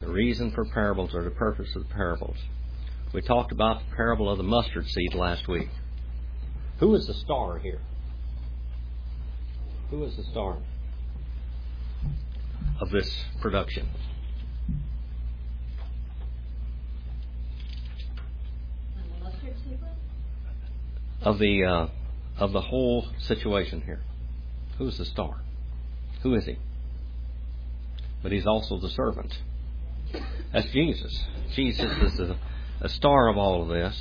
The reason for parables or the purpose of the parables. We talked about the parable of the mustard seed last week. Who is the star here? Who is the star of this production? Of the whole situation here. Who is the star? Who is he? But he's also the servant. That's Jesus. Jesus is a star of all of this.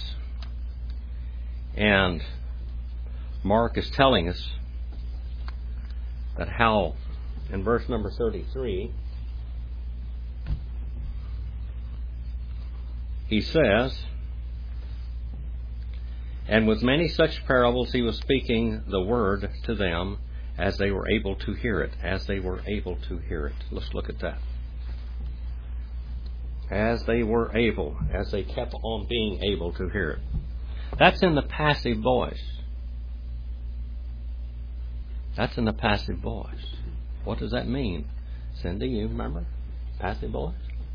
And Mark is telling us that how, in verse number 33, he says, and with many such parables he was speaking the word to them as they were able to hear it. As they were able to hear it. Let's look at that. As they were able, as they kept on being able to hear it. That's in the passive voice. That's in the passive voice. What does that mean? Cindy, you remember? Passive voice?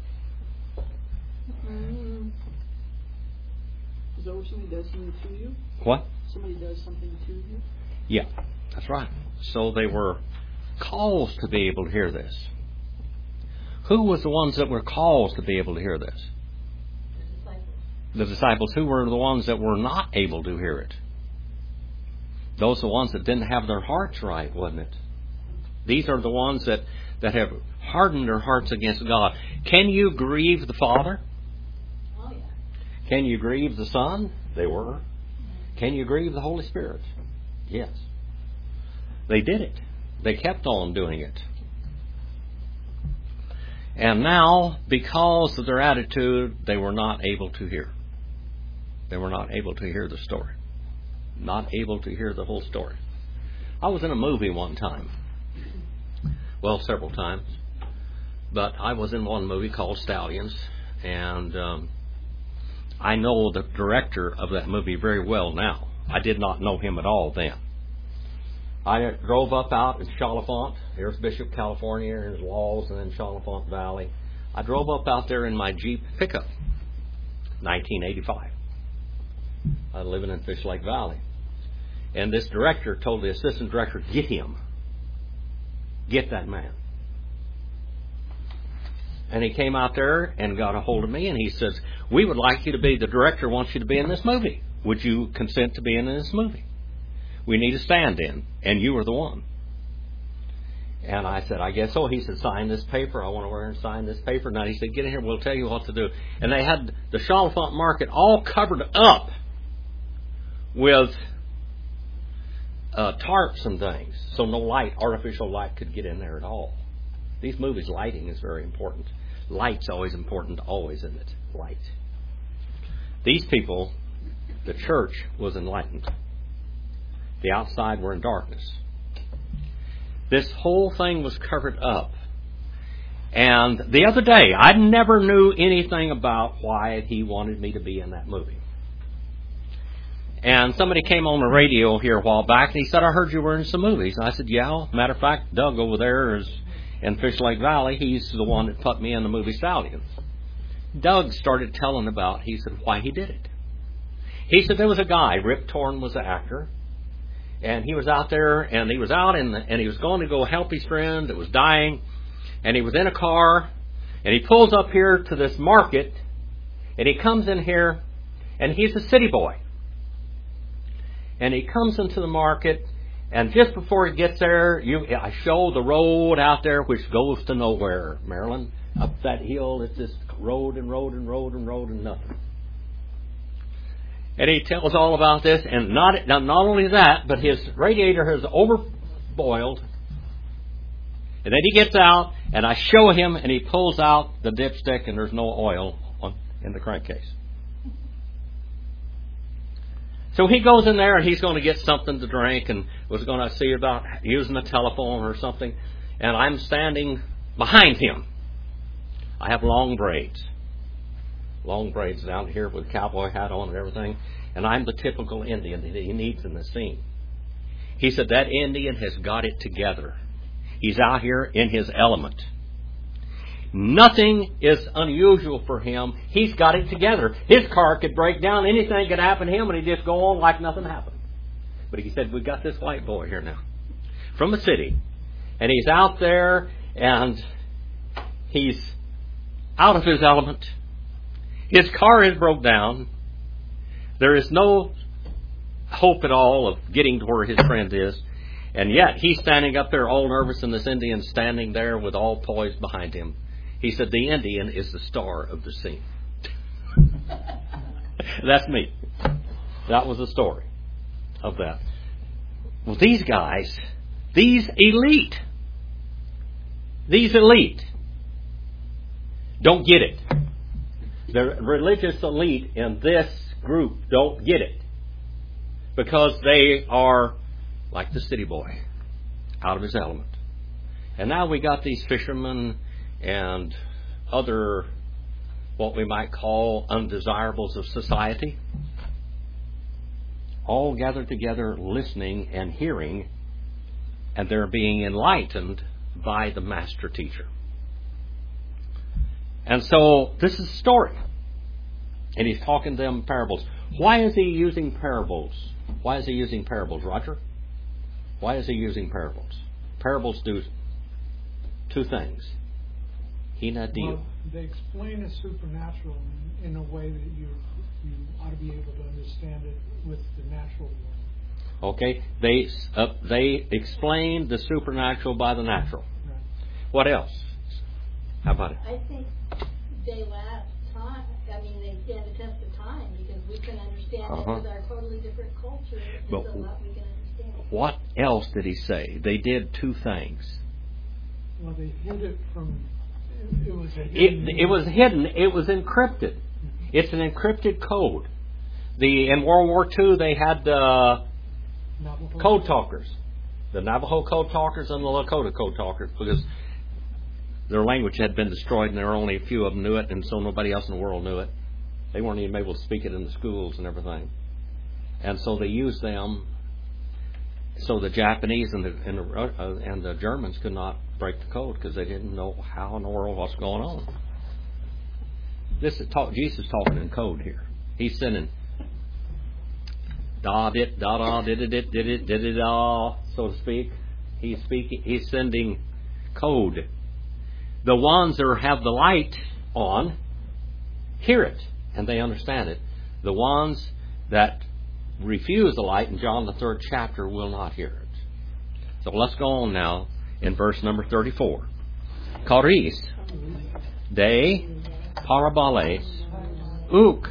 Is that where somebody does something to you? What? Somebody does something to you? Yeah, that's right. So they were caused to be able to hear this. Who was the ones that were caused to be able to hear this? The disciples. The disciples. Who were the ones that were not able to hear it? Those are the ones that didn't have their hearts right, wasn't it? These are the ones that have hardened their hearts against God. Can you grieve the Father? Oh, yeah. Can you grieve the Son? They were. Can you grieve the Holy Spirit? Yes. They did it. They kept on doing it. And now, because of their attitude, they were not able to hear. They were not able to hear the story. Not able to hear the whole story. I was in a movie one time. Well, several times. But I was in one movie called Stallions. And I know the director of that movie very well now. I did not know him at all then. I drove up out in Chalfont. There's Bishop, California, and his walls, and then Chalfont Valley. I drove up out there in my Jeep pickup, 1985. I was living in Fish Lake Valley. And this director told the assistant director, get him. Get that man. And he came out there and got a hold of me, and he says, we would like you to be, the director wants you to be in this movie. Would you consent to be in this movie? We need a stand-in, and you are the one. And I said, I guess so. He said, sign this paper. I want to go and sign this paper. Now he said, get in here, we'll tell you what to do. And they had the Chalfont market all covered up with tarps and things, so no light, artificial light could get in there at all. These movies, lighting is very important. Light's always important, always, isn't it? Light. These people, the church was enlightened. The outside were in darkness. This whole thing was covered up. And the other day, I never knew anything about why he wanted me to be in that movie. And somebody came on the radio here a while back, and he said, I heard you were in some movies. And I said, yeah. Matter of fact, Doug over there is in Fish Lake Valley. He's the one that put me in the movie Stallions. Doug started telling about, he said, why he did it. He said there was a guy, Rip Torn was the actor, and he was out there, and he was out and he was going to go help his friend that was dying, and he was in a car, and he pulls up here to this market, and he comes in here, and he's a city boy. And he comes into the market, and just before he gets there, I show the road out there which goes to nowhere, Maryland. Up that hill, it's just road and road and road and road and nothing. And he tells all about this, and not only that, but his radiator has overboiled. And then he gets out, and I show him, and he pulls out the dipstick, and there's no oil in the crankcase. So he goes in there, and he's going to get something to drink, and was going to see about using the telephone or something. And I'm standing behind him. I have long braids down here with a cowboy hat on and everything. And I'm the typical Indian that he needs in the scene. He said that Indian has got it together. He's out here in his element. Nothing is unusual for him. He's got it together. His car could break down. Anything could happen to him, and he'd just go on like nothing happened. But he said, we've got this white boy here now from the city. And he's out there, and he's out of his element. His car is broke down. There is no hope at all of getting to where his friend is. And yet, he's standing up there all nervous, and this Indian's standing there with all poised behind him. He said, the Indian is the star of the scene. That's me. That was the story of that. Well, these guys, these elite, don't get it. The religious elite in this group don't get it. Because they are like the city boy, out of his element. And now we got these fishermen and other, what we might call undesirables of society, all gathered together listening and hearing, and they're being enlightened by the master teacher. And so this is the story. And he's talking to them parables. Why is he using parables? Why is he using parables, Roger? Why is he using parables? Parables do two things. Well, they explain the supernatural in a way that you ought to be able to understand it with the natural world. Okay, they explain the supernatural by the natural. Right. What else? How about it? I think they last time. I mean, they stand the test of time because we can understand it with our totally different culture. There's a lot we can understand. What else did he say? They did two things. Well, they hid it from. It was hidden. It was encrypted. Mm-hmm. It's an encrypted code. In World War II, they had code talkers, the Navajo code talkers and the Lakota code talkers, because their language had been destroyed, and there were only a few of them knew it, and so nobody else in the world knew it. They weren't even able to speak it in the schools and everything, and so they used them. So the Japanese and the Germans could not break the code because they didn't know how in the world what's going on. This is Jesus talking in code here. He's sending da dit da da did it da, so to speak. He's speaking. He's sending code. The ones that have the light on hear it and they understand it. The ones that refuse the light in John the 3rd chapter will not hear it. So let's go on now in verse number 34. Charis, de parabales, uk,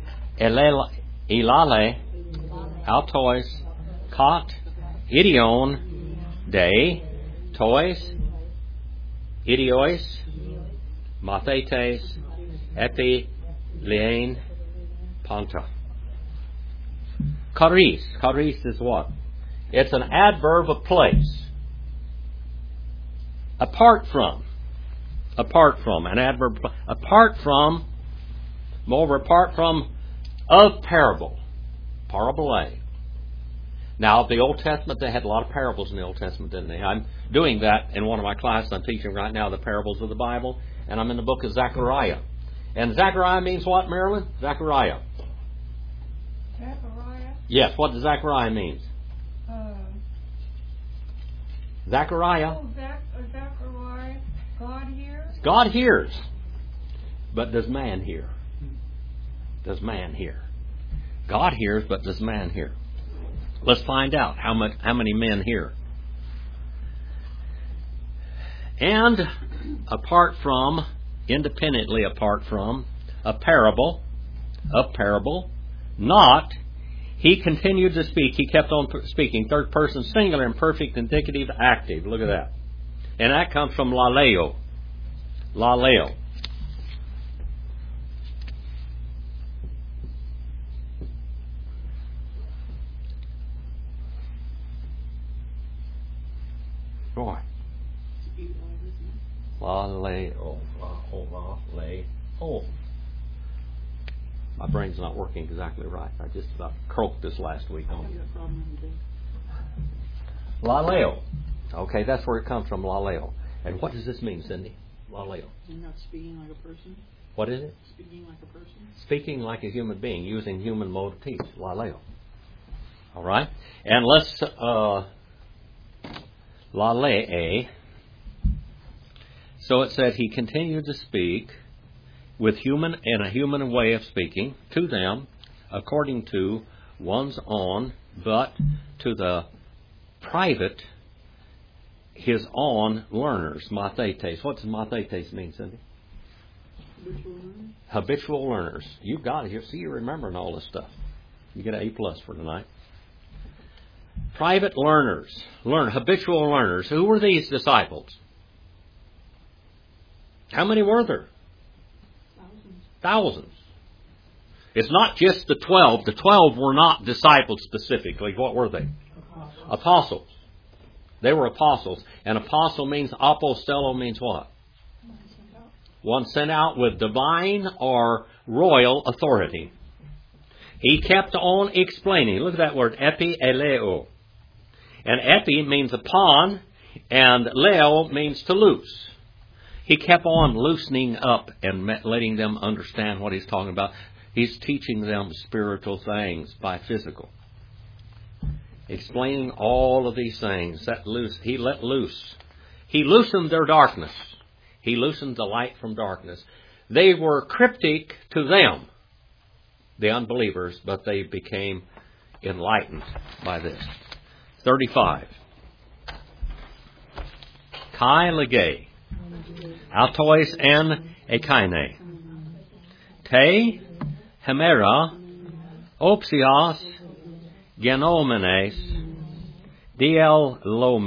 ilale, altois, kat, idion, de, tois, idiois, mathetes, epi, lein, panta. Charis. Charis is what? It's an adverb of place. Apart from. An adverb. Apart from. Moreover, apart from. Of parable. Parabole. Now, the Old Testament, they had a lot of parables in the Old Testament, didn't they? I'm doing that in one of my classes. I'm teaching right now the parables of the Bible. And I'm in the book of Zechariah. And Zechariah means what, Marilyn? Zechariah. Yes, what does Zechariah mean? Zechariah. Zechariah, God hears? God hears. But does man hear? Does man hear? God hears, but does man hear? Let's find out how many men hear. And independently apart from, a parable, not, he continued to speak. He kept on speaking. Third person, singular, imperfect, indicative, active. Look at that. And that comes from laleo. Laleo. Boy. Laleo. Laleo. My brain's not working exactly right. I just about croaked this last week. Laleo. Okay, that's where it comes from, laleo. And what does this mean, Cindy? Laleo. You're not speaking like a person? What is it? Speaking like a person? Speaking like a human being, using human mode of speech. Laleo. All right? And let's, Lalei. So it said he continued to speak with human, in a human way of speaking, to them, according to one's own, but to the private, his own learners, mathetes. What does mathetes mean, Cindy? Habitual learner? Habitual learners. You got it here. See, you're remembering all this stuff. You get an A+ for tonight. Private learners. Habitual learners. Who were these disciples? How many were there? Thousands. It's not just the 12. The 12 were not disciples specifically. What were they? Apostles. They were apostles. And apostle means, apostello means what? One sent out with divine or royal authority. He kept on explaining. Look at that word, epi eleo. And epi means upon, and leo means to loose. He kept on loosening up and letting them understand what he's talking about. He's teaching them spiritual things by physical. Explaining all of these things. He let loose. He loosened their darkness. He loosened the light from darkness. They were cryptic to them, the unbelievers, but they became enlightened by this. 35. Kai legei. Autois en ekaine. Te hemera opsias genomenes DL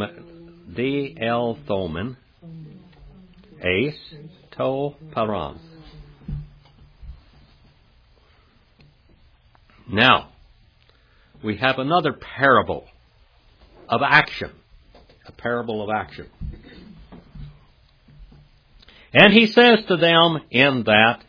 thomen ace to paran. Now, we have another parable of action. A parable of action. And he says to them during that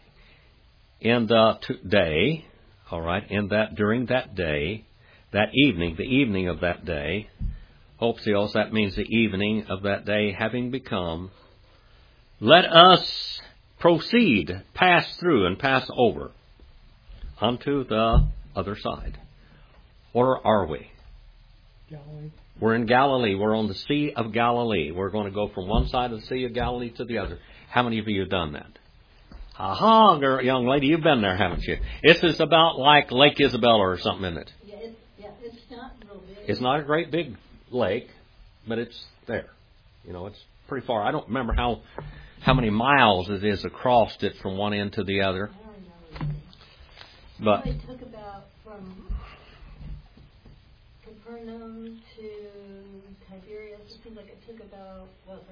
day, that evening, the evening of that day, Hopsios, that means the evening of that day having become, let us proceed, pass through and pass over unto the other side. Where are we? Galilee. We're in Galilee. We're on the Sea of Galilee. We're going to go from one side of the Sea of Galilee to the other. How many of you have done that? Aha, girl, young lady, you've been there, haven't you? This is about like Lake Isabella or something, isn't it? Yeah, it's not real big. It's not a great big lake, but it's there. You know, it's pretty far. I don't remember how many miles it is across it from one end to the other. I don't remember. But it took about from Capernaum to Tiberias. It seems like it took about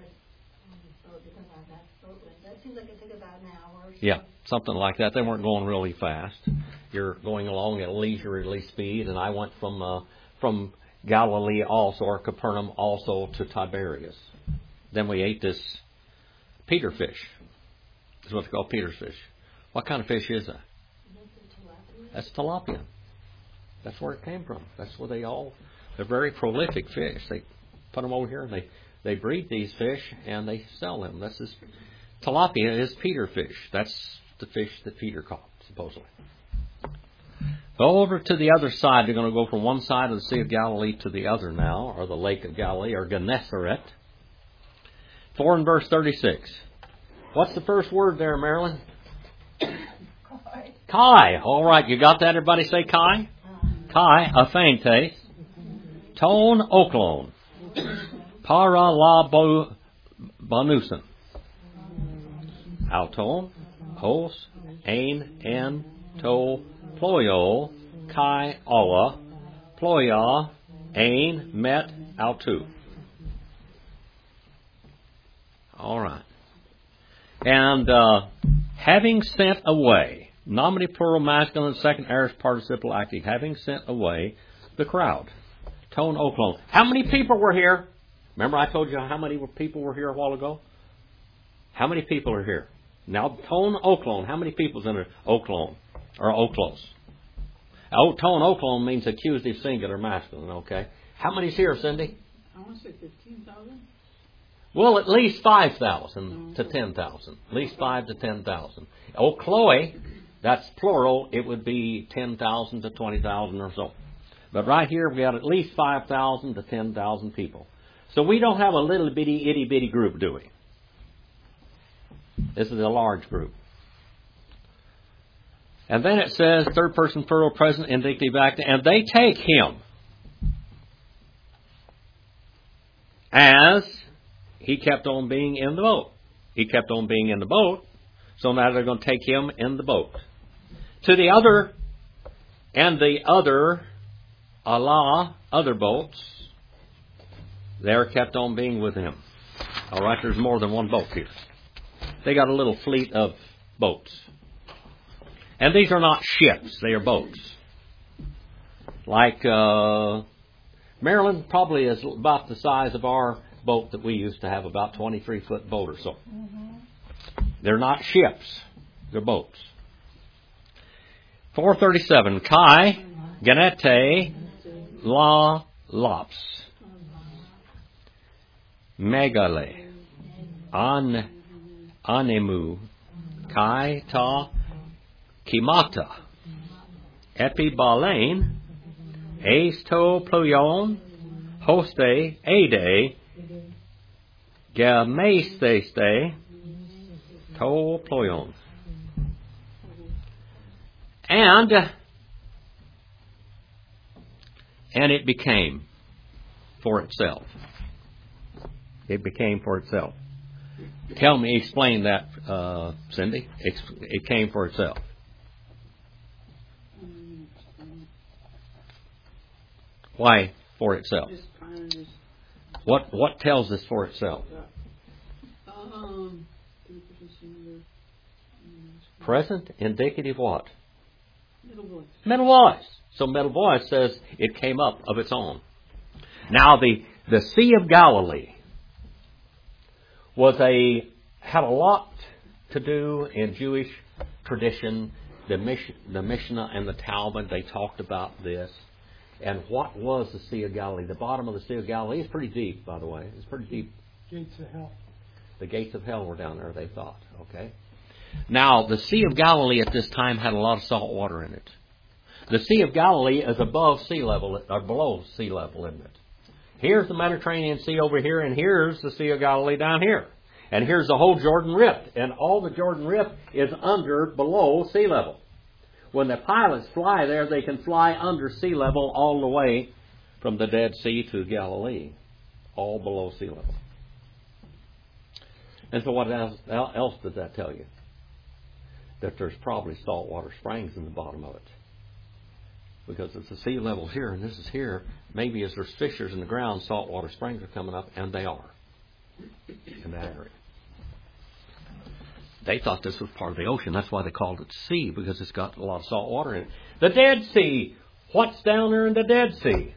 that seems like it took about an hour. Or so. Yeah, something like that. They weren't going really fast. You're going along at a leisurely speed, and I went from Galilee also, or Capernaum also, to Tiberias. Then we ate this Peter fish. That's what they call Peter's fish. What kind of fish is that? That's tilapia. That's where it came from. That's where they're very prolific fish. They put them over here and they breed these fish and they sell them. Tilapia is Peter fish. That's the fish that Peter caught, supposedly. Go over to the other side. They're going to go from one side of the Sea of Galilee to the other now, or the Lake of Galilee, or Gennesaret. 4 and verse 36. What's the first word there, Marilyn? Kai. All right, you got that? Everybody say Kai? Kai, aphaintes, ton oklon, para la bonusen, auton, hos, ein, en, to, ployo, kai, awa, ploya, ein, met, autu. All right. And having sent away, nominative plural masculine, second aorist participle active, having sent away the crowd. Ton oklon. How many people were here? Remember I told you how many people were here a while ago? How many people are here? Now, ton oklon. How many people's in an oklon? Or oklos? Ton oklon means accusative singular masculine, okay? How many's here, Cindy? I want to say 15,000. Well, at least 5,000 to 10,000. At least 5 to 10,000. Oh, Chloe, that's plural. It would be 10,000 to 20,000 or so. But right here, we got at least 5,000 to 10,000 people. So we don't have a little bitty, itty bitty group, do we? This is a large group. And then it says, third person plural, present, indicative, active, and they take him as he kept on being in the boat. He kept on being in the boat, so now they're going to take him in the boat. To the other, and the other, other boats, they're kept on being with him. All right, there's more than one boat here. They got a little fleet of boats. And these are not ships, they are boats. Like Maryland probably is about the size of our boat that we used to have, about 23-foot boat or so. Mm-hmm. They're not ships, they're boats. 437, Kai, Genete, La, Lops, Megale, Anemu, Kai, Ta, Kimata, Epibalain, Asto Ployon, Hoste, Ade, Gamesteste, To Ployon. And it became for itself. It became for itself. Tell me, explain that, Cindy. It came for itself. Why for itself? What tells us for itself? Present, indicative, what? Middle voice. Middle voice. So middle voice says it came up of its own. Now the Sea of Galilee had a lot to do in Jewish tradition. The Mishnah and the Talmud, they talked about this. And what was the Sea of Galilee? The bottom of the Sea of Galilee is pretty deep, by the way. It's pretty deep. Gates of hell. The gates of hell were down there, they thought. Okay. Now, the Sea of Galilee at this time had a lot of salt water in it. The Sea of Galilee is above sea level, or below sea level, isn't it? Here's the Mediterranean Sea over here, and here's the Sea of Galilee down here. And here's the whole Jordan Rift. And all the Jordan Rift is below sea level. When the pilots fly there, they can fly under sea level all the way from the Dead Sea to Galilee, all below sea level. And so what else does that tell you? That there's probably saltwater springs in the bottom of it. Because it's the sea level here and this is here. Maybe as there's fissures in the ground, saltwater springs are coming up, and they are in that area. They thought this was part of the ocean. That's why they called it sea, because it's got a lot of salt water in it. The Dead Sea. What's down there in the Dead Sea?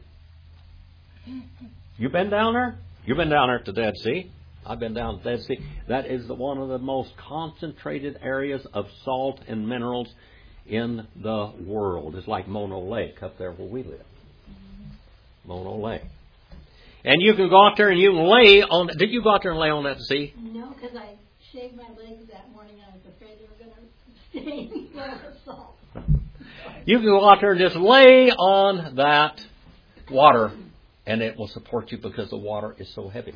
You been down there? You've been down there at the Dead Sea. I've been down at the Dead Sea. That is one of the most concentrated areas of salt and minerals in the world. It's like Mono Lake up there where we live. Mono Lake. And you can go out there and you can lay on... Did you go out there and lay on that sea? No, because I shaved my legs that morning and I was afraid they were going to stain with salt. You can go out there and just lay on that water and it will support you because the water is so heavy.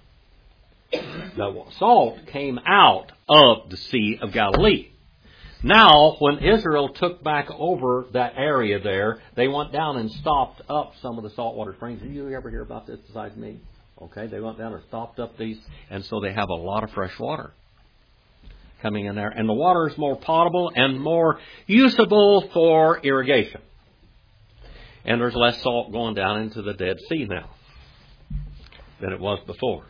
The salt came out of the Sea of Galilee. Now, when Israel took back over that area there, they went down and stopped up some of the saltwater springs. Did you ever hear about this besides me? Okay, they went down and stopped up these, and so they have a lot of fresh water coming in there. And the water is more potable and more usable for irrigation. And there's less salt going down into the Dead Sea now than it was before.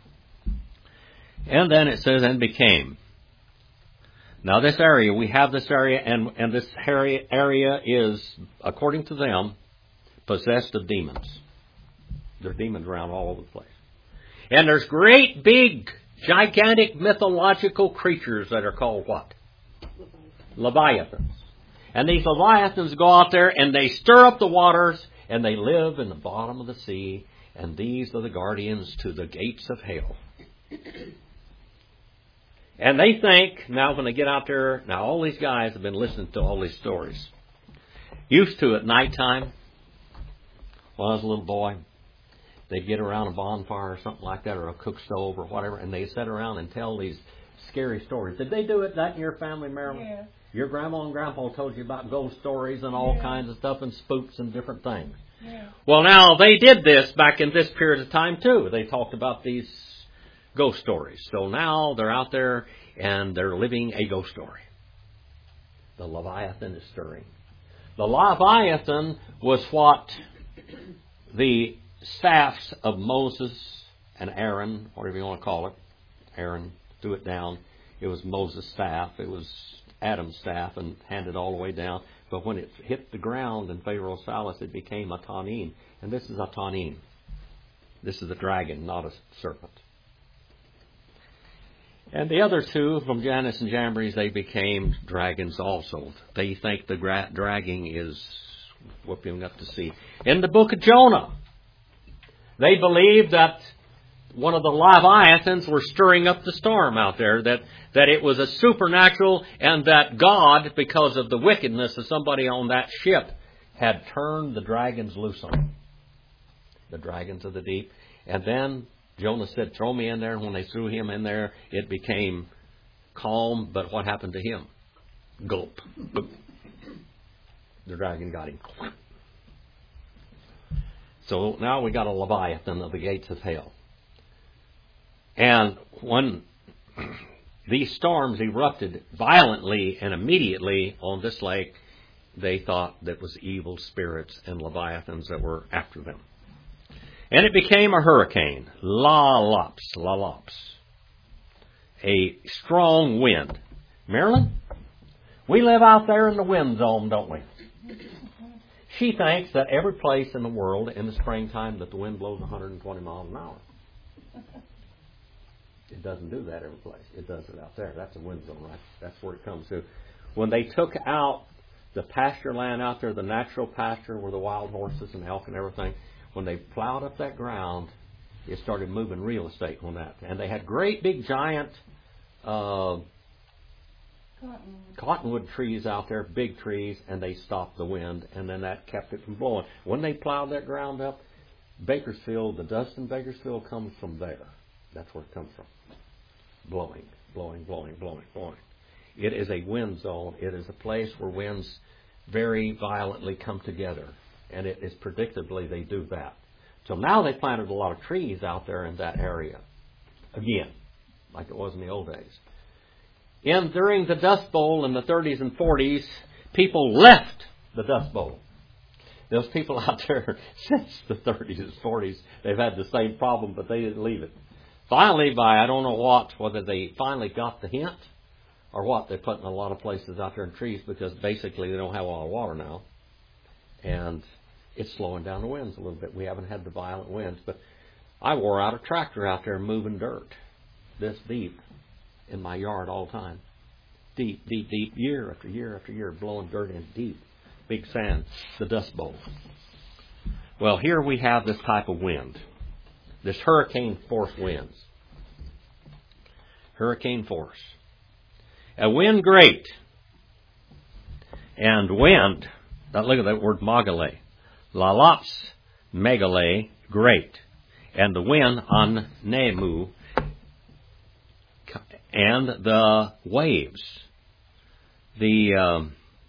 And then it says, and became. Now this area, we have this area, and this area is, according to them, possessed of demons. There are demons around all over the place. And there's great, big, gigantic mythological creatures that are called what? Leviathans. And these Leviathans go out there and they stir up the waters and they live in the bottom of the sea. And these are the guardians to the gates of hell. And they think, now when they get out there, now all these guys have been listening to all these stories. Used to at nighttime, when I was a little boy, they'd get around a bonfire or something like that, or a cook stove or whatever, and they'd sit around and tell these scary stories. Did they do it that in your family, Marilyn? Yeah. Your grandma and grandpa told you about ghost stories and all Yeah. kinds of stuff and spooks and different things. Yeah. Well, now, they did this back in this period of time, too. They talked about these ghost stories. So now they're out there and they're living a ghost story. The Leviathan is stirring. The Leviathan was what the staffs of Moses and Aaron, whatever you want to call it, Aaron threw it down. It was Moses' staff. It was Adam's staff and handed all the way down. But when it hit the ground in Pharaoh's palace, it became a Tanin. And this is a Tanin. This is a dragon, not a serpent. And the other two, from Jannes and Jambres, they became dragons also. They think the dragging is whooping up to sea. In the book of Jonah, they believe that one of the Leviathans were stirring up the storm out there, that it was a supernatural, and that God, because of the wickedness of somebody on that ship, had turned the dragons loose on them. The dragons of the deep. And then Jonah said, throw me in there. And when they threw him in there, it became calm. But what happened to him? Gulp. The dragon got him. So now we got a Leviathan of the gates of hell. And when these storms erupted violently and immediately on this lake, they thought that was evil spirits and Leviathans that were after them. And it became a hurricane, lalops, a strong wind. Marilyn, we live out there in the wind zone, don't we? She thinks that every place in the world in the springtime that the wind blows 120 miles an hour. It doesn't do that every place. It does it out there. That's a wind zone, right? That's where it comes to. When they took out the pasture land out there, the natural pasture where the wild horses and elk and everything, when they plowed up that ground, it started moving real estate on that. And they had great big giant cottonwood trees out there, big trees, and they stopped the wind, and then that kept it from blowing. When they plowed that ground up, Bakersfield, the dust in Bakersfield comes from there. That's where it comes from. Blowing. It is a wind zone. It is a place where winds very violently come together. And it is predictably they do that. So now they planted a lot of trees out there in that area. Again, like it was in the old days. And during the Dust Bowl in the 30s and 40s, people left the Dust Bowl. Those people out there since the 30s and 40s, they've had the same problem, but they didn't leave it. Finally, by I don't know what, whether they finally got the hint or what, they're putting a lot of places out there in trees because basically they don't have a lot of water now. And it's slowing down the winds a little bit. We haven't had the violent winds, but I wore out a tractor out there moving dirt this deep in my yard all the time. Deep, year after year after year, blowing dirt in deep. Big sand, the Dust Bowl. Well, here we have this type of wind. This hurricane force winds. Hurricane force. A wind great. And wind, now look at that word magale. Lalops, megale, great. And the wind on Nemu. And the waves. The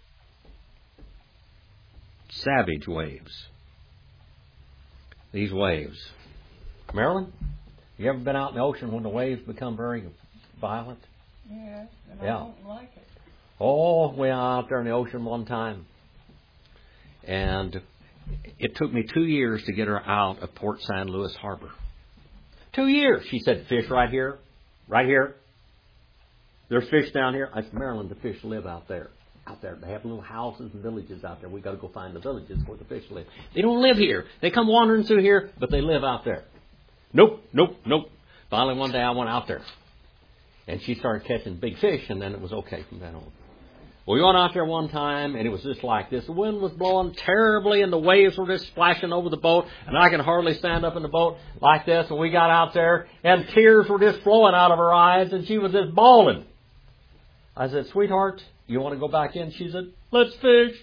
savage waves. These waves. Marilyn, you ever been out in the ocean when the waves become very violent? Yes, and Yeah. I don't like it. Oh, we were out there in the ocean one time. And it took me 2 years to get her out of Port San Luis Harbor. 2 years. She said, fish right here. Right here. There's fish down here. I said, Marilyn, the fish live out there. Out there. They have little houses and villages out there. We've got to go find the villages where the fish live. They don't live here. They come wandering through here, but they live out there. Nope. Finally, one day I went out there. And she started catching big fish, and then it was okay from then on. We went out there one time, and it was just like this. The wind was blowing terribly, and the waves were just splashing over the boat, and I could hardly stand up in the boat like this. And we got out there, and tears were just flowing out of her eyes, and she was just bawling. I said, "Sweetheart, you want to go back in?" She said, "Let's fish."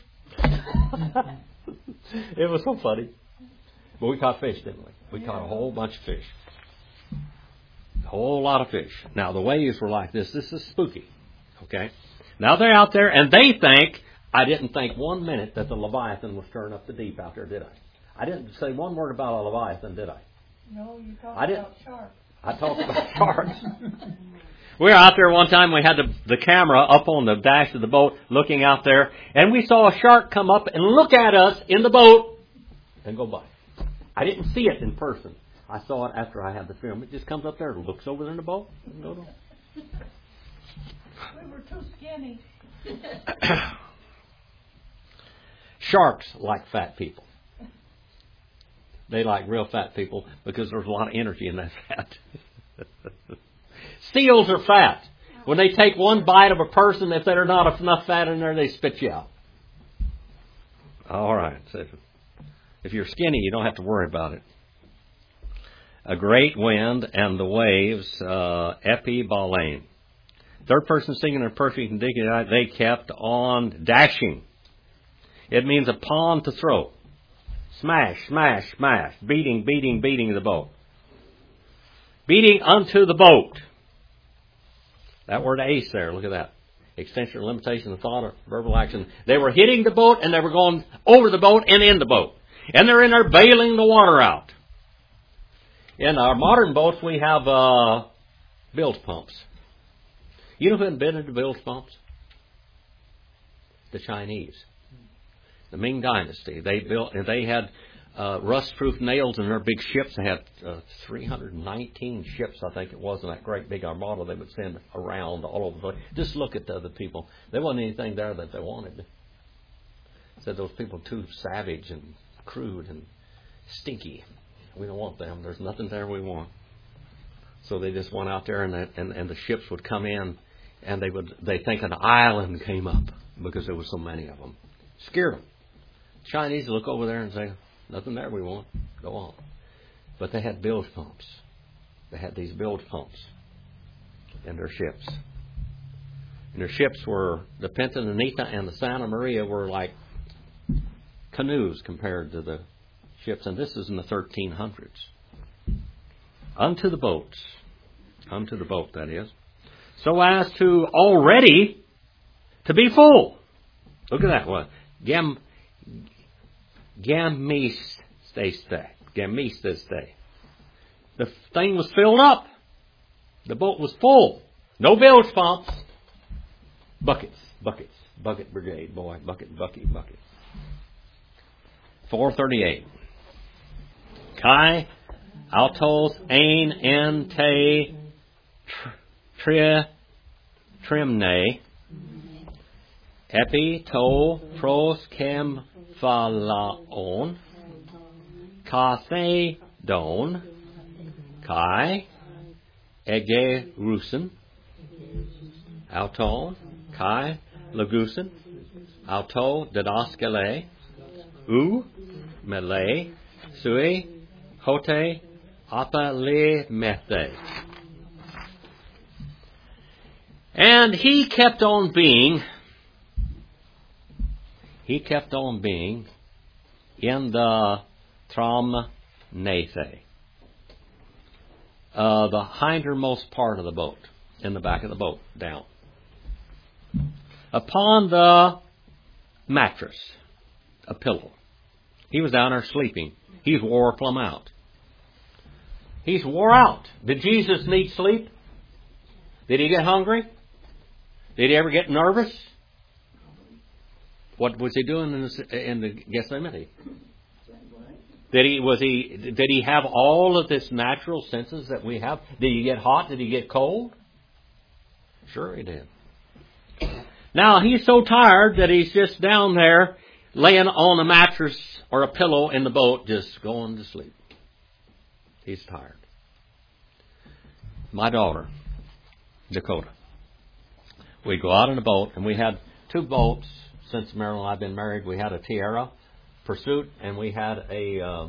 It was so funny. But we caught fish, didn't we? We caught a whole bunch of fish. A whole lot of fish. Now, the waves were like this. This is spooky. Okay? Now they're out there, and they think, I didn't think 1 minute that the Leviathan was stirring up the deep out there, did I? I didn't say one word about a Leviathan, did I? No, you talked about sharks. I talked about sharks. We were out there one time, we had the camera up on the dash of the boat looking out there, and we saw a shark come up and look at us in the boat and go by. I didn't see it in person. I saw it after I had the film. It just comes up there, looks over there in the boat, and goes on. We were too skinny. Sharks like fat people. They like real fat people because there's a lot of energy in that fat. Seals are fat. When they take one bite of a person, if there's not enough fat in there, they spit you out. All right. So if you're skinny, you don't have to worry about it. A great wind and the waves, epibalein. Third person singular perfect indicative, they kept on dashing. It means upon to throw. Smash, smash, smash. Beating, beating, beating the boat. Beating unto the boat. That word ace there, look at that. Extension or limitation of thought or verbal action. They were hitting the boat and they were going over the boat and in the boat. And they're in there bailing the water out. In our modern boats we have bilge pumps. You know who invented the bilge pumps? The Chinese. The Ming Dynasty. They had rust-proof nails in their big ships. They had 319 ships, I think it was, in that great big armada they would send around all over the place. Just look at the other people. There wasn't anything there that they wanted. Said those people too savage and crude and stinky. We don't want them. There's nothing there we want. So they just went out there, and the ships would come in, and they think an island came up because there was so many of them. Scared them. Chinese look over there and say, "Nothing there we want. Go on." But they had bilge pumps. They had these bilge pumps in their ships. And their ships were, the Pinta, the Nita, and the Santa Maria were like canoes compared to the ships. And this is in the 1300s. Unto the boats. Unto the boat, that is. So as to already to be full. Look at that one. Gamisteste. The thing was filled up. The boat was full. No bilge pumps. Buckets. Bucket brigade, boy. Bucket. 438. Kai, autos, ein, en, te, trimne, epi, to, pros, kem, phalaon, kathe, don, kai, ege, rusen, auton, kai, lagusen, auto, didaskele, mele, sui, hote, apa le methe. And he kept on being in the tramnathe, the hindermost part of the boat, in the back of the boat, down. Upon the mattress, a pillow. He was down there sleeping. He's wore plumb out. He's wore out. Did Jesus need sleep? Did he get hungry? Did he ever get nervous? What was he doing in the Gethsemane? Did he have all of this natural senses that we have? Did he get hot? Did he get cold? Sure he did. Now he's so tired that he's just down there laying on a mattress or a pillow in the boat, just going to sleep. He's tired. My daughter, Dakota, we'd go out in the boat, and we had two boats since Marilyn and I have been married. We had a Tierra Pursuit, and we had a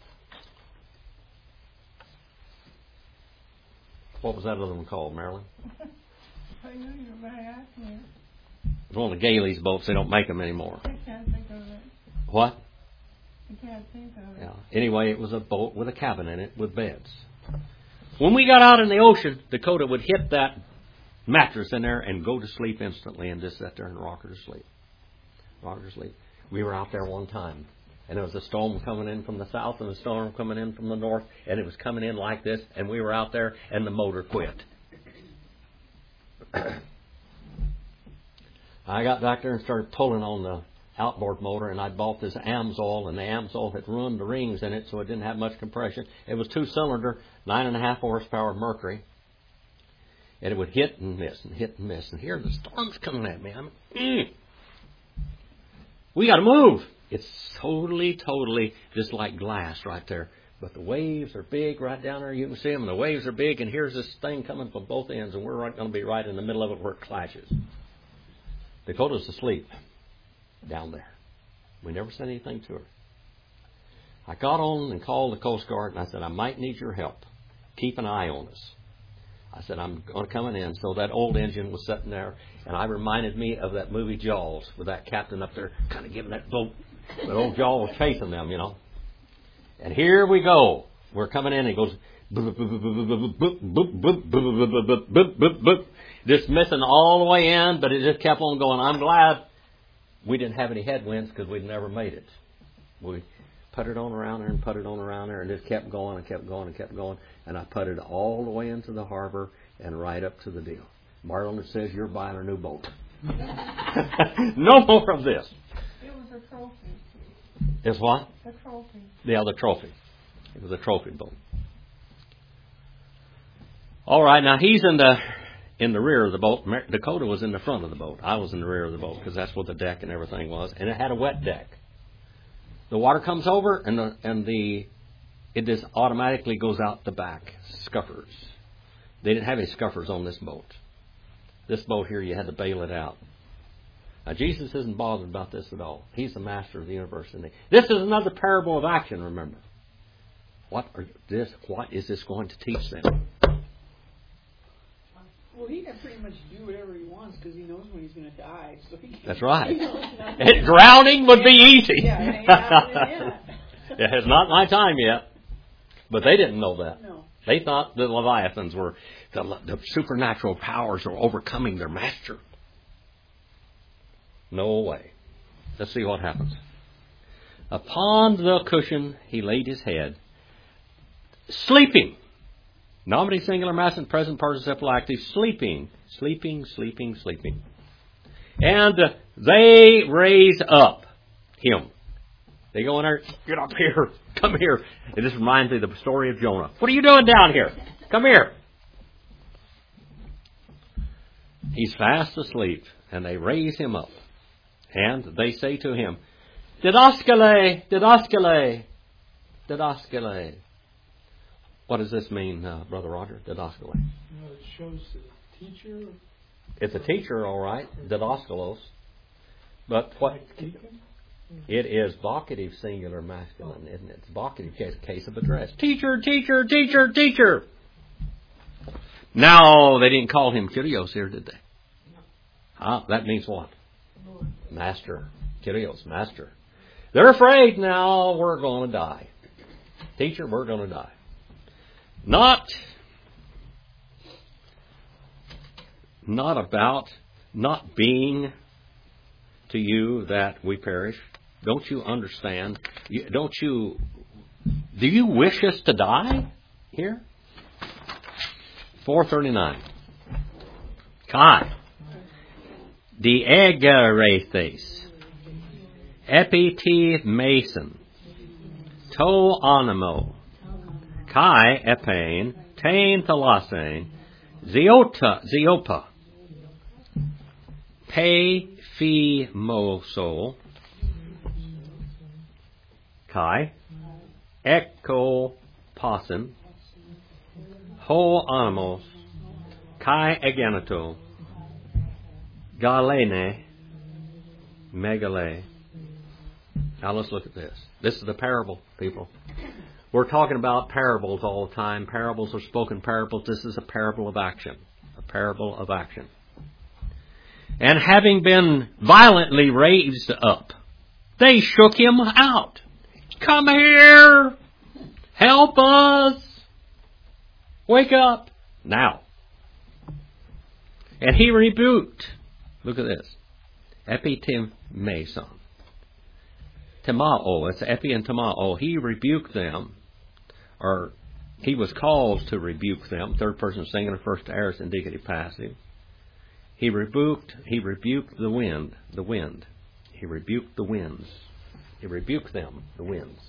what was that other one called, Marilyn? I knew you were going to ask me. It was one of the Gailey's boats. They don't make them anymore. I can't think of it. What? I can't think of it. Yeah. Anyway, it was a boat with a cabin in it with beds. When we got out in the ocean, Dakota would hit that mattress in there and go to sleep instantly and just sit there and rock her to sleep. Rock her to sleep. We were out there one time, and there was a storm coming in from the south and a storm coming in from the north, and it was coming in like this, and we were out there, and the motor quit. I got back there and started pulling on the outboard motor, and I bought this Amsoil, and the Amsoil had ruined the rings in it, so it didn't have much compression. It was 2-cylinder, 9.5 horsepower Mercury, and it would hit and miss and hit and miss. And here the storm's coming at me. We got to move. It's totally just like glass right there. But the waves are big right down there. You can see them, and the waves are big, and here's this thing coming from both ends, and we're going to be right in the middle of it where it clashes. Dakota's asleep down there. We never said anything to her. I got on and called the Coast Guard, and I said, I might need your help. Keep an eye on us. I said, I'm coming in. So that old engine was sitting there, and I reminded me of that movie Jaws, with that captain up there kind of giving that boat. That old Jaws was chasing them, you know. And here we go. We're coming in, and it goes, just missing all the way in, but it just kept on going. I'm glad we didn't have any headwinds because we'd never made it. We putted on around there and putted on around there and just kept going and kept going and kept going. And I putted all the way into the harbor and right up to the deal. Marlon says, you're buying a new boat. No more of this. It was a trophy. It's what? A trophy. Yeah, the trophy. It was a trophy boat. All right, now he's in the rear of the boat. Dakota was in the front of the boat. I was in the rear of the boat because that's what the deck and everything was. And it had a wet deck. The water comes over and it just automatically goes out the back. Scuppers. They didn't have any scuppers on this boat. This boat here, you had to bail it out. Now, Jesus isn't bothered about this at all. He's the master of the universe. This is another parable of action, remember. What is this going to teach them? Well, he can pretty much do whatever he wants because he knows when he's going to die. So he can, that's right. And drowning would be easy. Yeah, it ain't happening yet. It's not my time yet. But they didn't know that. No. They thought the Leviathans were, the supernatural powers were overcoming their master. No way. Let's see what happens. Upon the cushion he laid his head, sleeping. Nominative singular masculine present participle active. Sleeping. And they raise up him. They go in there, get up here, come here. And this reminds me of the story of Jonah. What are you doing down here? Come here. He's fast asleep, and they raise him up. And they say to him, Didaskale, Didaskale, Didaskale. What does this mean, Brother Roger? Didaskale. No, it shows the teacher. It's a teacher, all right. Didaskalos. But what? It is vocative singular masculine, isn't it? It's vocative case of address. Teacher, teacher, teacher, teacher. Now, they didn't call him Kyrios here, did they? That means what? Master. Kyrios, master. They're afraid now we're going to die. Teacher, we're going to die. Not about not being to you that we perish. Don't you understand? Do you wish us to die here? 439. Kai. Diegerethes. Epiti mason. To animo. Kai epain. Tain thalasein. Ziopa. Pe fi moso. Kai. Echo possum. Ho animos. Kai agenato. Galene. Megale. Now let's look at this. This is the parable, people. We're talking about parables all the time. Parables are spoken parables. This is a parable of action. A parable of action. And having been violently raised up, they shook him out. Come here! Help us! Wake up! Now. And he rebuked. Look at this. Epitimeson. Timao. It's epi and timao. He rebuked them. Or he was called to rebuke them. Third person singular, first aorist indicative passive. He rebuked the wind. The wind. He rebuked the winds. He rebuked them, the winds.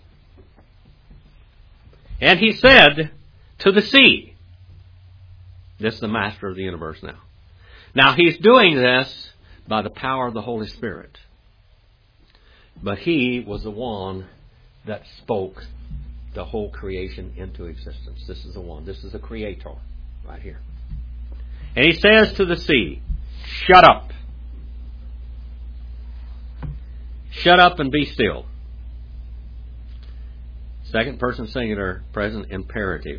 And he said to the sea. This is the master of the universe now. Now he's doing this by the power of the Holy Spirit. But he was the one that spoke the whole creation into existence. This is the one. This is the creator right here. And he says to the sea, shut up. Shut up and be still. Second person singular, present imperative.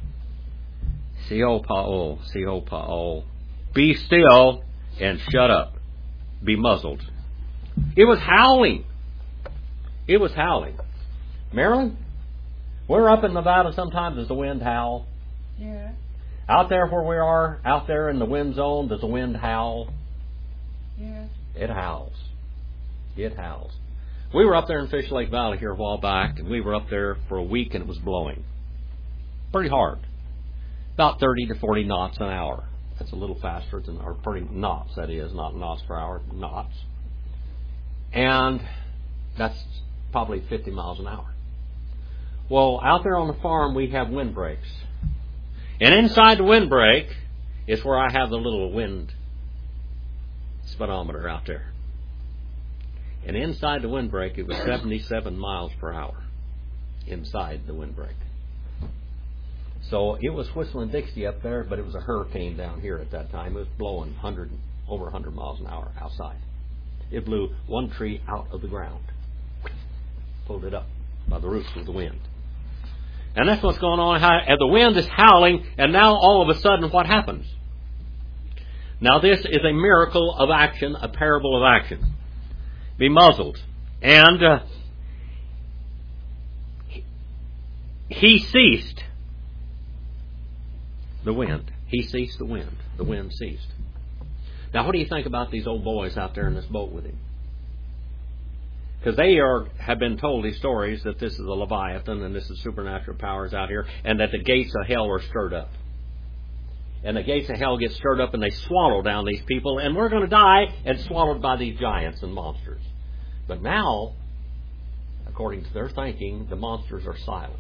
Siopao, siopao. Be still and shut up. Be muzzled. It was howling. It was howling. Marilyn, we're up in Nevada sometimes. Does the wind howl? Yeah. Out there where we are, out there in the wind zone, does the wind howl? Yeah. It howls. It howls. We were up there in Fish Lake Valley here a while back, and we were up there for a week, and it was blowing. Pretty hard. About 30 to 40 knots an hour. That's a little faster than, or pretty knots, that is, not knots per hour, knots. And that's probably 50 miles an hour. Well, out there on the farm, we have windbreaks. And inside the windbreak is where I have the little wind speedometer out there. And inside the windbreak, it was 77 miles per hour inside the windbreak. So it was whistling Dixie up there, but it was a hurricane down here at that time. It was blowing over 100 miles an hour outside. It blew one tree out of the ground. Pulled it up by the roots of the wind. And that's what's going on. And the wind is howling, and now all of a sudden what happens? Now this is a miracle of action, a parable of action. Be muzzled. And he ceased the wind. He ceased the wind. The wind ceased. Now what do you think about these old boys out there in this boat with him? Because they have been told these stories that this is a Leviathan and this is supernatural powers out here, and that the gates of hell are stirred up. And the gates of hell get stirred up and they swallow down these people, and we're going to die and swallowed by these giants and monsters. But now, according to their thinking, the monsters are silent.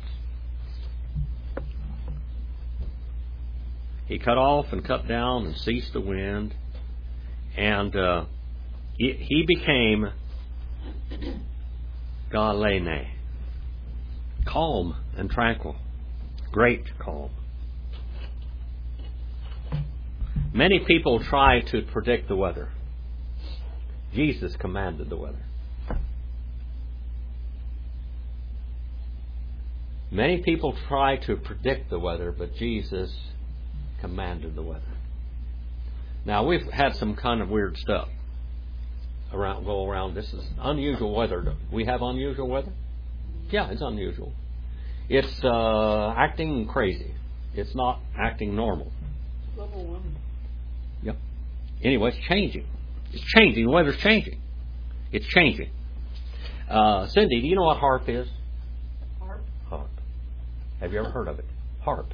He cut off and cut down and ceased the wind, and he became Galene, calm and tranquil, great calm. Many people try to predict the weather. Jesus commanded the weather. Many people try to predict the weather, but Jesus commanded the weather. Now, we've had some kind of weird stuff go around. This is unusual weather. We have unusual weather? Yeah, it's unusual. It's acting crazy. It's not acting normal. Global warming. Yep. Anyway, it's changing. It's changing. The weather's changing. It's changing. Cindy, do you know what HAARP is? HAARP? HAARP. Have you ever heard of it? HAARP.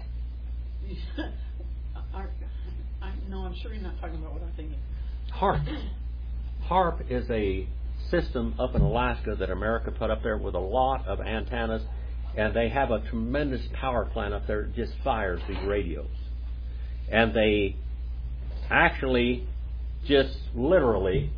No, I'm sure you're not talking about what I'm thinking. HAARP. HAARP is a system up in Alaska that America put up there with a lot of antennas, and they have a tremendous power plant up there that just fires these radios. And they actually just literally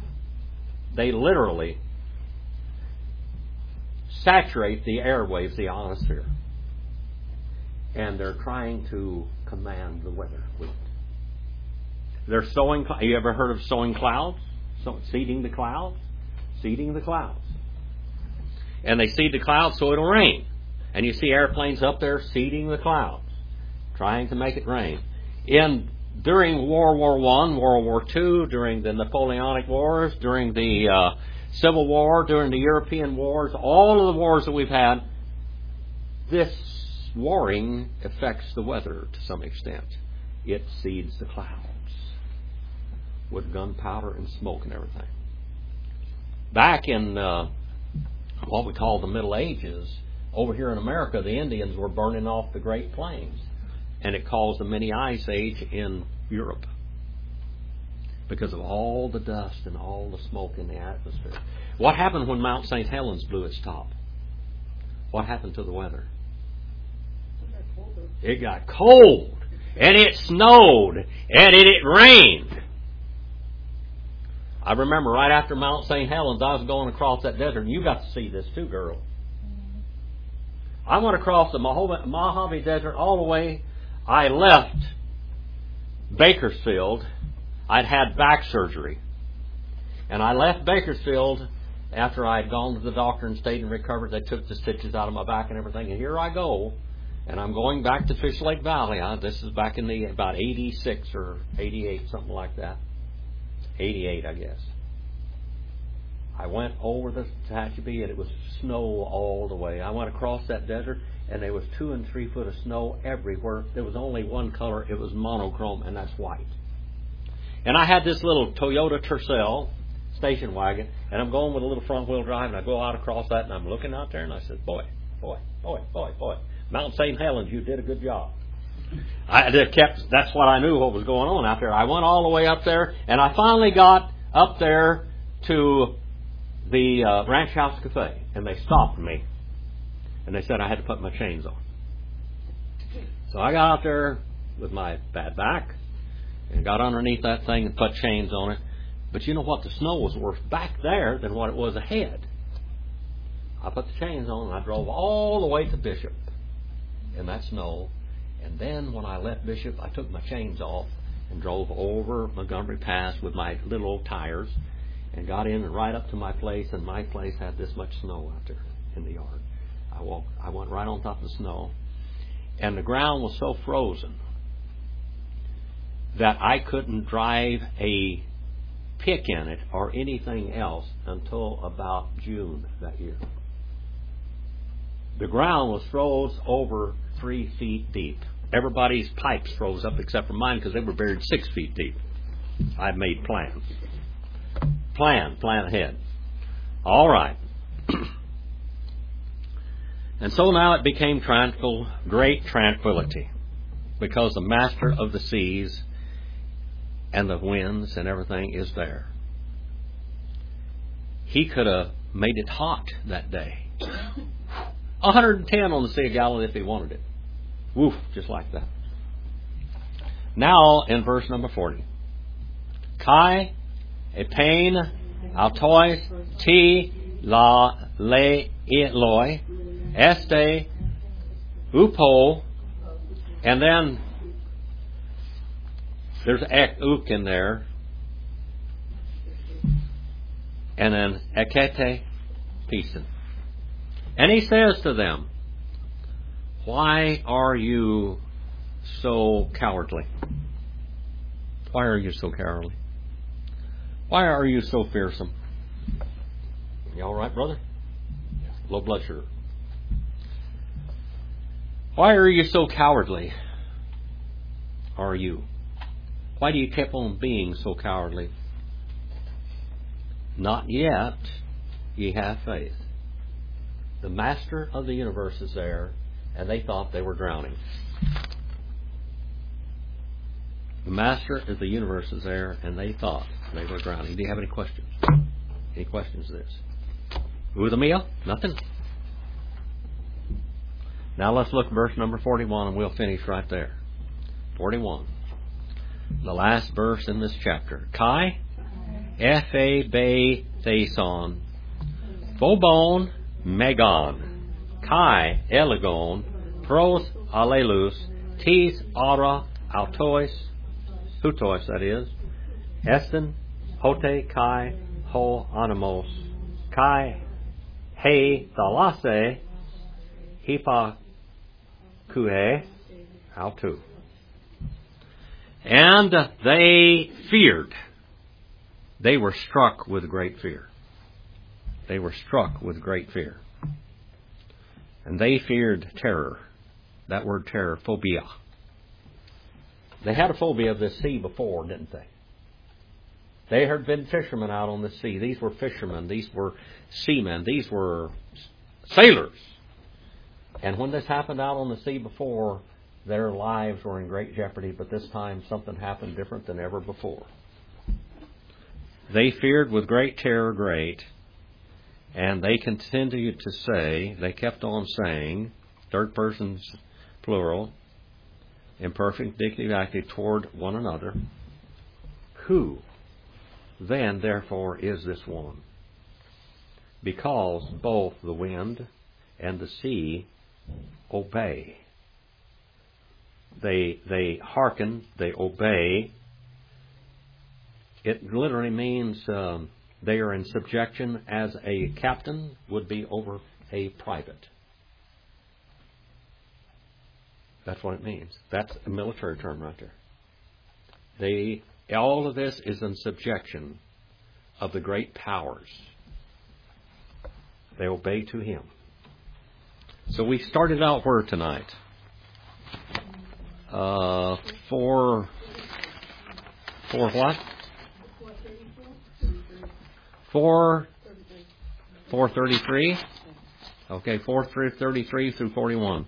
saturate the airwaves, the ionosphere. And they're trying to command the weather with it. They're sowing. You ever heard of sowing clouds? So seeding the clouds. Seeding the clouds. And they seed the clouds so it'll rain. And you see airplanes up there seeding the clouds, trying to make it rain. During World War I, World War II, during the Napoleonic Wars, during the Civil War, during the European wars, all of the wars that we've had, this warring affects the weather to some extent. It seeds the clouds with gunpowder and smoke and everything. Back in what we call the Middle Ages, over here in America, the Indians were burning off the Great Plains, and it caused a mini ice age in Europe because of all the dust and all the smoke in the atmosphere. What happened when Mount St. Helens blew its top? What happened to the weather? It got cold, and it snowed, and it rained. I remember right after Mount St. Helens, I was going across that desert, and you got to see this too, girl. I went across the Mojave Desert all the way. I left Bakersfield. I'd had back surgery. And I left Bakersfield after I'd gone to the doctor and stayed and recovered. They took the stitches out of my back and everything. And here I go. And I'm going back to Fish Lake Valley. This is back in about 86 or 88, something like that. 88, I guess. I went over the Tehachapi, and it was snow all the way. I went across that desert, and there was 2 and 3 foot of snow everywhere. There was only one color. It was monochrome, and that's white. And I had this little Toyota Tercel station wagon, and I'm going with a little front wheel drive, and I go out across that, and I'm looking out there, and I said, boy, Mount St. Helens, you did a good job. That's what I knew what was going on out there. I went all the way up there, and I finally got up there to the Ranch House Cafe, and they stopped me, and they said I had to put my chains on. So I got out there with my bad back and got underneath that thing and put chains on it. But you know what? The snow was worse back there than what it was ahead. I put the chains on, and I drove all the way to Bishop in that snow. And then when I left Bishop, I took my chains off and drove over Montgomery Pass with my little old tires and got in and right up to my place, and my place had this much snow out there in the yard. I went right on top of the snow, and the ground was so frozen that I couldn't drive a pick in it or anything else until about June that year. The ground was froze over 3 feet deep. Everybody's pipes froze up except for mine because they were buried 6 feet deep. I made plans. Plan ahead. All right. And so now it became tranquil, great tranquility, because the master of the seas and the winds and everything is there. He could have made it hot that day. 110 on the Sea of Galilee if he wanted it. Woof, just like that. Now in verse number 40. Kai, epain, autois, ti, la, le, eloi, este, upo, and then there's ek, uk in there, and then ekete, pison. And he says to them, why are you so cowardly? Why are you so cowardly? Why are you so fearsome? You all right, brother? Low blood sugar. Why are you so cowardly? Are you? Why do you keep on being so cowardly? Not yet ye have faith. The master of the universe is there, and they thought they were drowning. The master of the universe is there, and they thought they were drowning. Do you have any questions? Any questions to this? Uda mia? Nothing? Now let's look at verse number 41, and we'll finish right there. 41. The last verse in this chapter. Kai, F-A, Be, Theson, Phobon, Megon, Kai, Elegon, Pros, Allelus, Tis, Ara, Autois, Hutois, that is, Estin, Hote kai ho animos kai he thalase hipa kue how to. And they feared. They were struck with great fear. They were struck with great fear. And they feared terror. That word terror, phobia. They had a phobia of the sea before, didn't they? They had been fishermen out on the sea. These were fishermen. These were seamen. These were sailors. And when this happened out on the sea before, their lives were in great jeopardy, but this time something happened different than ever before. They feared with great terror and they continued to say, they kept on saying, third persons plural, imperfect indicative active toward one another, who then therefore is this one? Because both the wind and the sea obey. They hearken, they obey. It literally means they are in subjection as a captain would be over a private. That's what it means. That's a military term right there. All of this is in subjection of the great powers. They obey to Him. So we started out where tonight? 4 what? 433. Okay, 433 through 41.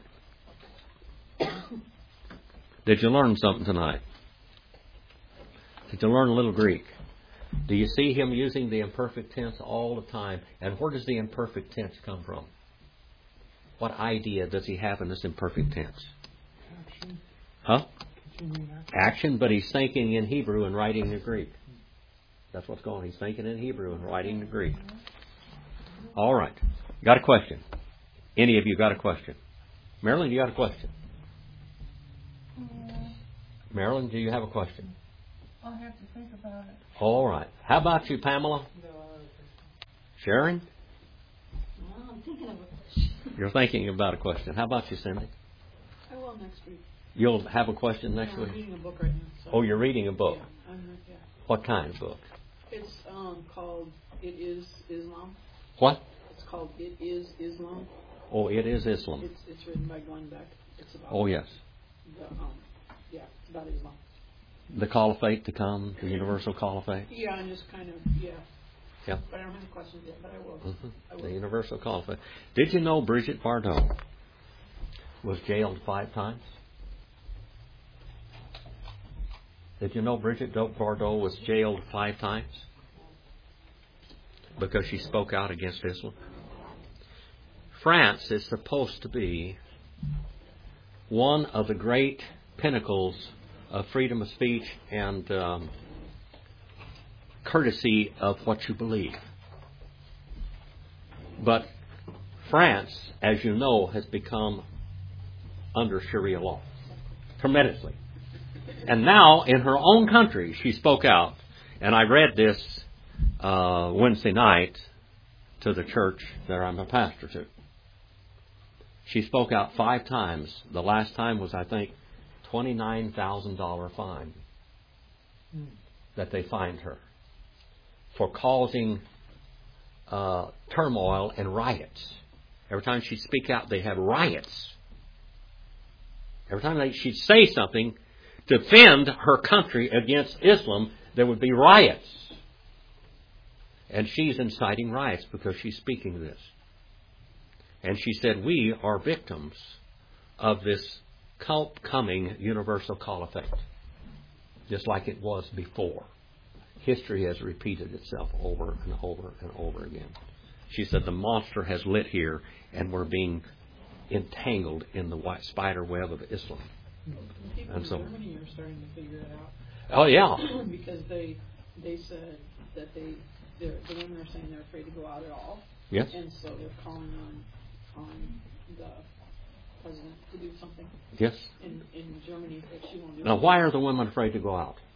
Did you learn something tonight? Did you learn a little Greek? Do you see him using the imperfect tense all the time? And where does the imperfect tense come from? What idea does he have in this imperfect tense? Action. Huh? Action. Action, but he's thinking in Hebrew and writing in Greek. That's what's going on. He's thinking in Hebrew and writing in Greek. All right. Got a question? Any of you got a question? Marilyn, you got a question? Marilyn, do you have a question? I'll have to think about it. All right. How about you, Pamela? Sharon? Well, I'm thinking of a question. You're thinking about a question. How about you, Cindy? I will next week. You'll have a question next week? I'm reading a book right now. So Oh, you're reading a book. Yeah. What kind of book? It's called It Is Islam. What? It's called It Is Islam. Oh, it is Islam. It's written by Glenn Beck. It's about Oh, yes. it's about Islam. The caliphate to come, the universal caliphate. Yeah, and just kind of Yep. But I don't have any questions yet. But I will. Mm-hmm. I will. The universal caliphate. Did you know Brigitte Bardot was jailed 5 times? Did you know Brigitte Bardot was jailed 5 times? Because she spoke out against Islam. France is supposed to be one of the great pinnacles of freedom of speech and courtesy of what you believe. But France, as you know, has become under Sharia law tremendously. And now, in her own country, she spoke out. And I read this Wednesday night to the church that I'm a pastor to. She spoke out 5 times. The last time was, I think, $29,000 fine that they fined her for causing turmoil and riots. Every time she'd speak out, they have riots. Every time she'd say something to defend her country against Islam, there would be riots. And she's inciting riots because she's speaking this. And she said, we are victims of this coming universal caliphate, just like it was before. History has repeated itself over and over and over again. She said the monster has lit here, and we're being entangled in the white spider web of Islam. People And so, in Germany are starting to figure it out. Oh yeah, Because they said that the women are saying they're afraid to go out at all. yes, And so they're calling on the president to do something yes. in Germany that she won't do. Now, why are the women afraid to go out?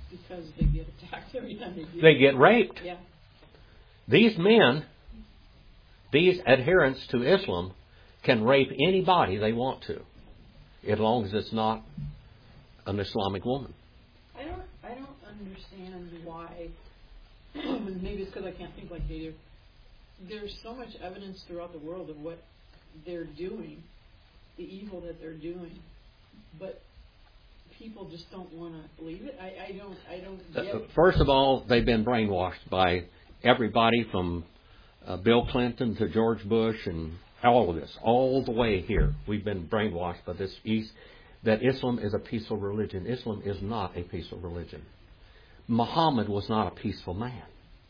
because they get attacked every time they do. They get raped. Yeah. These men, these adherents to Islam, can rape anybody they want to, as long as it's not an Islamic woman. I don't understand why. Maybe it's because I can't think like they do. There's so much evidence throughout the world of what they're doing, the evil that they're doing, but people just don't want to believe it. I don't get it. First of all, they've been brainwashed by everybody from Bill Clinton to George Bush and all of this, all the way here. We've been brainwashed by this that Islam is a peaceful religion. Islam is not a peaceful religion. Muhammad was not a peaceful man.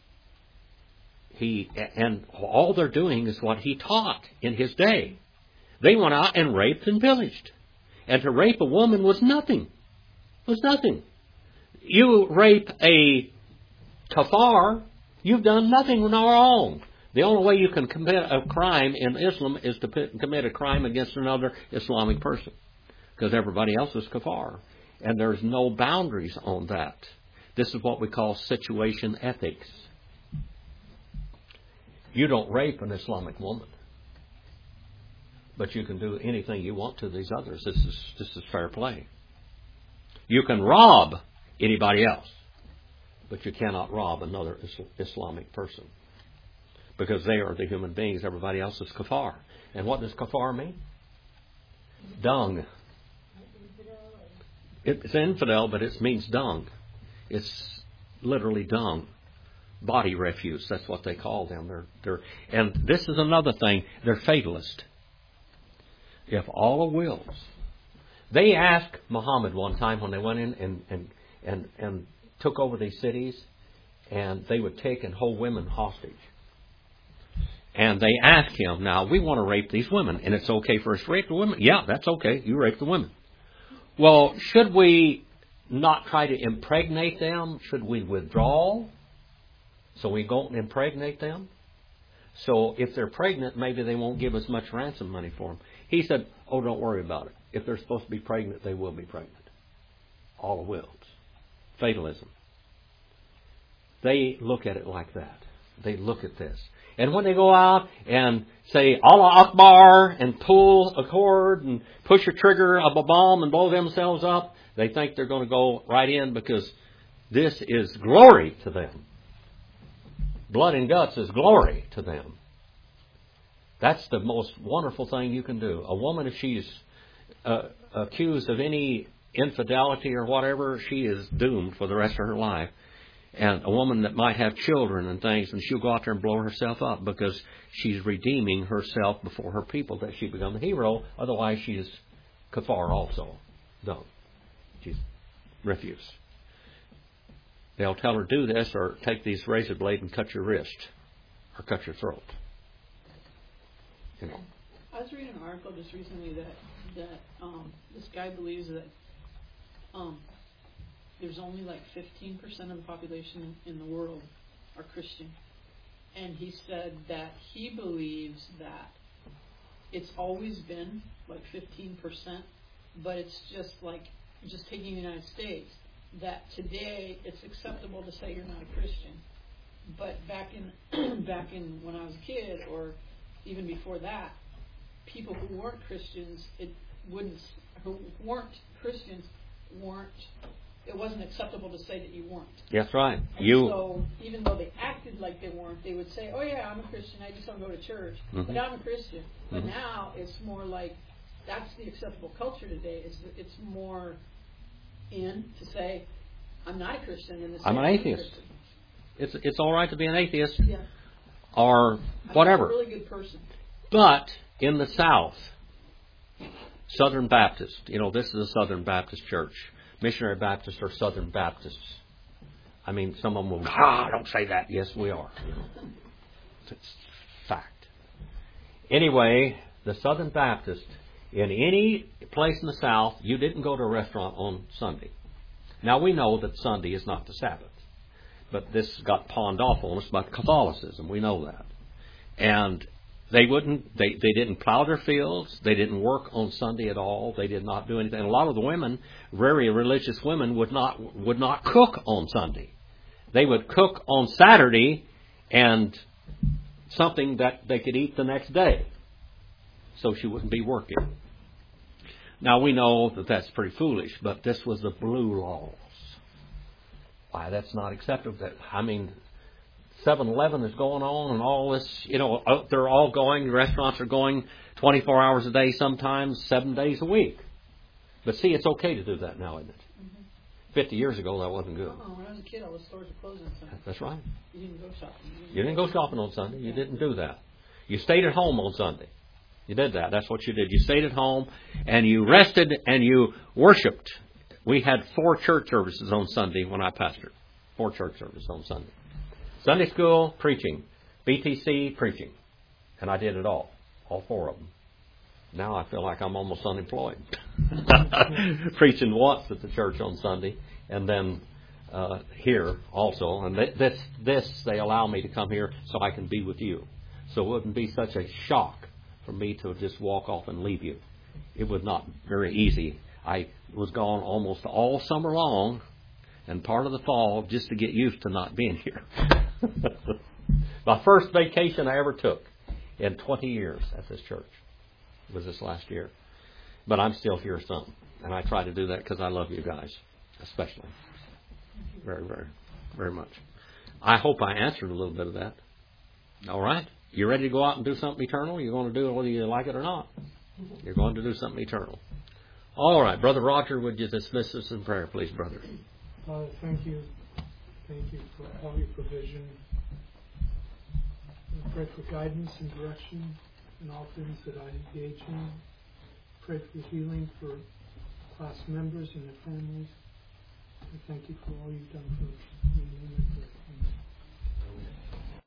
And all they're doing is what he taught in his day. They went out and raped and pillaged. And to rape a woman was nothing. Was nothing. You rape a kafar, you've done nothing wrong. The only way you can commit a crime in Islam is to commit a crime against another Islamic person, because everybody else is kafar. And there's no boundaries on that. This is what we call situation ethics. You don't rape an Islamic woman, but you can do anything you want to these others. This is fair play. You can rob anybody else, but you cannot rob another Islamic person, because they are the human beings. Everybody else is kafar. And what does kafar mean? Dung. It's infidel, but it means dung. It's literally dung. Body refuse, that's what they call them. And this is another thing, they're fatalist. If Allah wills. They asked Muhammad one time when they went in and took over these cities, and they would take and hold women hostage. And they asked him, now, we want to rape these women, and it's okay for us to rape the women? Yeah, that's okay, you rape the women. Well, should we not try to impregnate them? Should we withdraw so we don't impregnate them? So if they're pregnant, maybe they won't give us much ransom money for them. He said, oh, don't worry about it. If they're supposed to be pregnant, they will be pregnant. Allah wills. Fatalism. They look at it like that. They look at this. And when they go out and say Allah Akbar and pull a cord and push a trigger of a bomb and blow themselves up, they think they're going to go right in, because this is glory to them. Blood and guts is glory to them. That's the most wonderful thing you can do. A woman, if she's accused of any infidelity or whatever, she is doomed for the rest of her life. And a woman that might have children and things, and she'll go out there and blow herself up because she's redeeming herself before her people, that she become the hero. Otherwise, she is kafar also. Don't. She's refuse. They'll tell her, do this, or take these razor blade and cut your wrist, or cut your throat. You know. I was reading an article just recently that this guy believes that there's only like 15% of the population in the world are Christian. And he said that he believes that it's always been like 15%, but it's just like, just taking the United States, that today it's acceptable to say you're not a Christian. But back in when I was a kid, or even before that, people who weren't Christians, it wasn't acceptable to say that you weren't. That's right. So even though they acted like they weren't, they would say, oh yeah, I'm a Christian, I just don't go to church, but I'm a Christian. But now it's more like, that's the acceptable culture today. It's more in to say, I'm not a Christian. I'm an atheist. It's all right to be an atheist. Yeah. Or whatever. I'm a really good person. But in the South, Southern Baptist, this is a Southern Baptist church. Missionary Baptists are Southern Baptists. I mean, some of them will, don't say that. Yes, we are. It's fact. Anyway, the Southern Baptist, in any place in the South, you didn't go to a restaurant on Sunday. Now, we know that Sunday is not the Sabbath. But this got pawned off on us by Catholicism. We know that. And They didn't plow their fields. They didn't work on Sunday at all. They did not do anything. And a lot of the women, very religious women, would not cook on Sunday. They would cook on Saturday and something that they could eat the next day, so she wouldn't be working. Now we know that that's pretty foolish, but this was the blue laws. Why, that's not acceptable. 7-Eleven is going on and all this, they're all going, restaurants are going 24 hours a day, sometimes 7 days a week. But see, it's okay to do that now, isn't it? Mm-hmm. 50 years ago, that wasn't good. When I was a kid, all the stores were closed on Sunday. That's right. You didn't go shopping. You didn't go shopping on Sunday. You didn't do that. You stayed at home on Sunday. You did that. That's what you did. You stayed at home and you rested and you worshiped. We had 4 church services on Sunday when I pastored. 4 church services on Sunday. Sunday school, preaching. BTC, preaching. And I did it all 4 of them. Now I feel like I'm almost unemployed. Preaching once at the church on Sunday, and then here also. And this they allow me to come here so I can be with you. So it wouldn't be such a shock for me to just walk off and leave you. It was not very easy. I was gone almost all summer long and part of the fall just to get used to not being here. My first vacation I ever took in 20 years at this church was this last year. But I'm still here some. And I try to do that because I love you guys, especially. Very, very, very much. I hope I answered a little bit of that. All right? You ready to go out and do something eternal? You're going to do it whether you like it or not. You're going to do something eternal. All right. Brother Roger, would you dismiss us in prayer, please, brother? Father, thank you. Thank you for all your provision. I pray for guidance and direction in all things that I engage in. Pray for healing for class members and their families. I thank you for all you've done for us.